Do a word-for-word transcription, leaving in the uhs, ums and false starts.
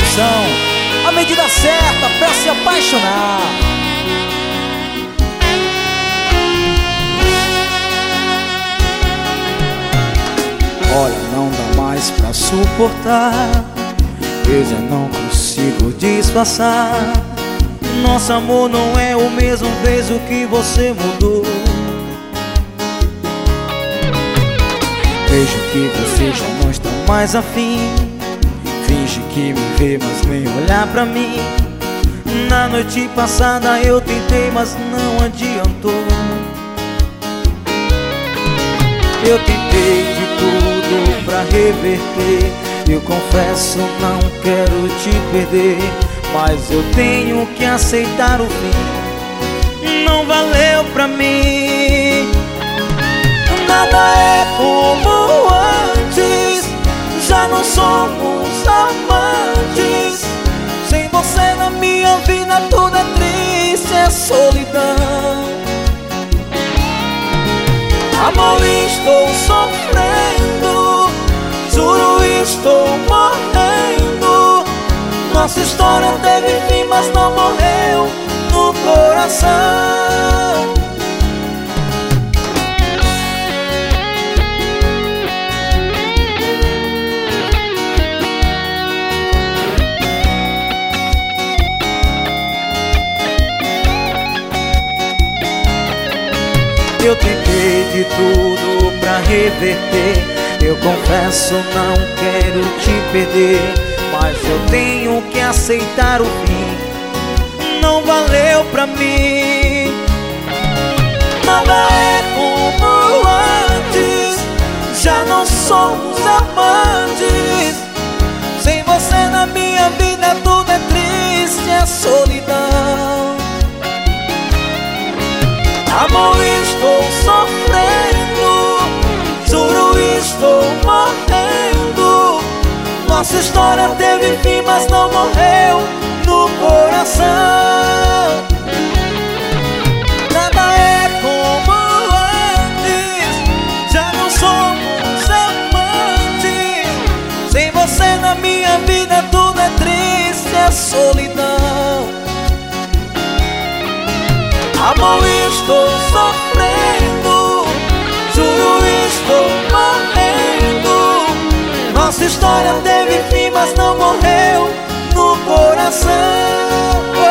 Produção, a medida certa pra se apaixonar. Olha, não dá mais pra suportar, eu já não consigo disfarçar. Nosso amor não é o mesmo desde o que você mudou. Vejo que você já não está mais afim, finge que me vê, mas nem olhar pra mim. Na noite passada eu tentei, mas não adiantou. Eu tentei de tudo pra reverter, eu confesso não quero te perder, mas eu tenho que aceitar o fim. Não valeu pra mim. Nada é como antes, já não somos amantes. Sem você na minha vida tudo é triste, é solidão. Amor, estou sofrendo, juro, estou morrendo. Nossa história teve fim, mas não morreu no coração. Eu tentei de tudo pra reverter, eu confesso não quero te perder, mas eu tenho que aceitar o fim. Não valeu pra mim. Nada é como antes, já não somos amantes. Sem você na minha vida tudo é triste, é solidão. Amor, estou sofrendo, juro, estou morrendo. Nossa história teve fim, mas não morreu no coração. Nada é como antes, já não somos amantes. Sem você na minha vida tudo é triste, é solidão. Amor, estou sofrendo, juro, estou morrendo. Nossa história teve fim, mas não morreu no coração.